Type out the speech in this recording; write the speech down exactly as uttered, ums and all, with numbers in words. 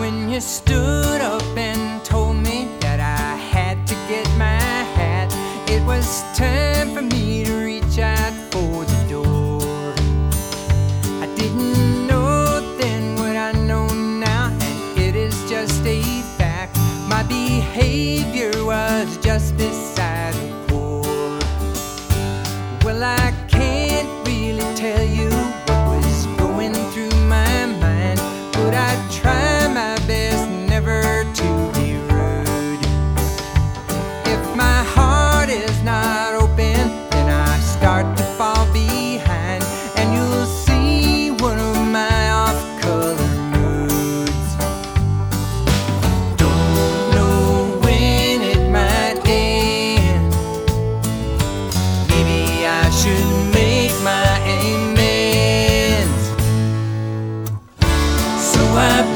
when you stood up and told me that I had to get my hat. It was time for me to reach out for the door. I didn't know then what I know now, and it is just a fact. My behavior was just beside the poor. Well, I can't really tell you